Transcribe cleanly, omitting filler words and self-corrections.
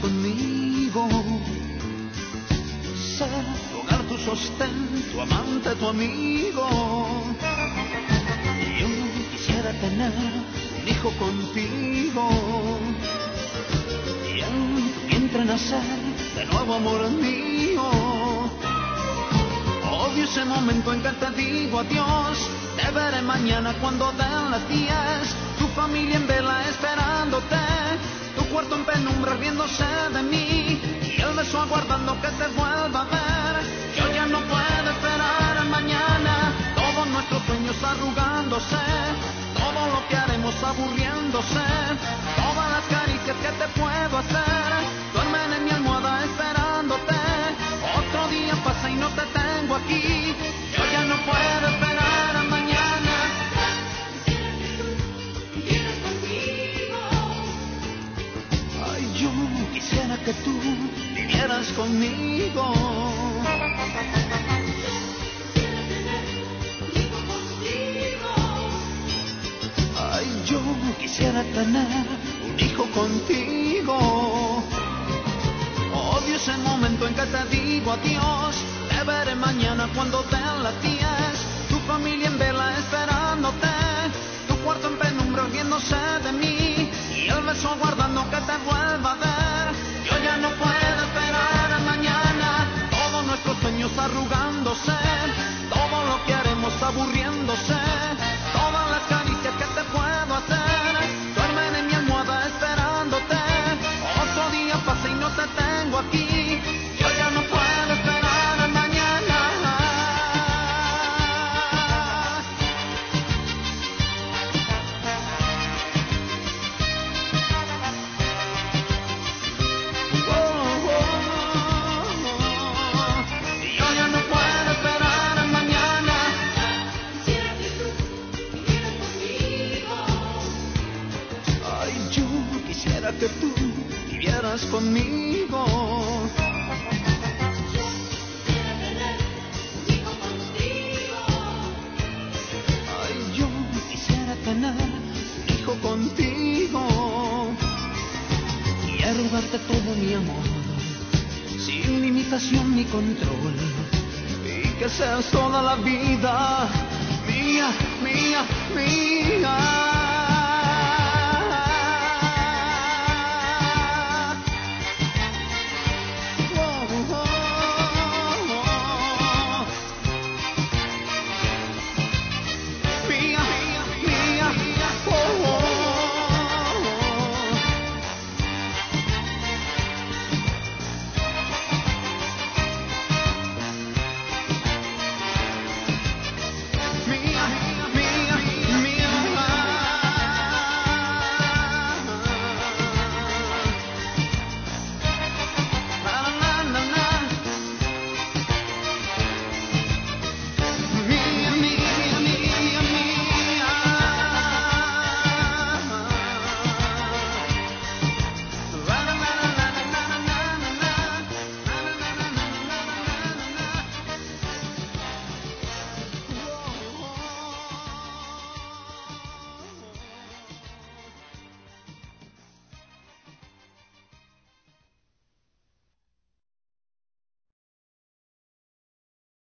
conmigo. Ser tu hogar, tu sostén, tu amante, tu amigo. Yo quisiera tener un hijo contigo y en tu vientre nacer de nuevo, amor mío. Odio ese momento en que te digo adiós. Te veré mañana cuando den las 10. Tu familia en vela esperándote, tu cuarto en penumbra riéndose de mí y el beso aguardando que te vuelva a ver. Yo ya no puedo esperar a mañana, todos nuestros sueños arrugándose, todo lo que haremos aburriéndose, todas las caricias que te puedo hacer duermen en mi almohada esperándote. Otro día pasa y no te tengo aquí, yo ya no puedo esperar a mañana. Ay, yo quisiera que tú vivieras conmigo. Ay, yo quisiera tener un hijo contigo. Odio ese momento en que te digo adiós. Te veré mañana cuando den las 10. Tu familia en vela esperándote, tu cuarto en penumbra riéndose de mí y el beso aguardando que te vuelva a ver. Yo ya no puedo esperar a mañana, todos nuestros sueños arrugándose, todo lo que haremos aburriéndose, todas las caricias que te puedo hacer duermen en mi almohada esperándote. Otro día pasa y no te tengo aquí, yo ya no puedo esperar a mañana. Yo ya no puedo esperar a mañana. Quisiera que tú vivieras conmigo. Ay, yo quisiera que tú vivieras conmigo. Ay, yo quisiera tener un hijo contigo. Quiero darte todo mi amor, sin limitación ni control, y que seas toda la vida mía, mía, mía.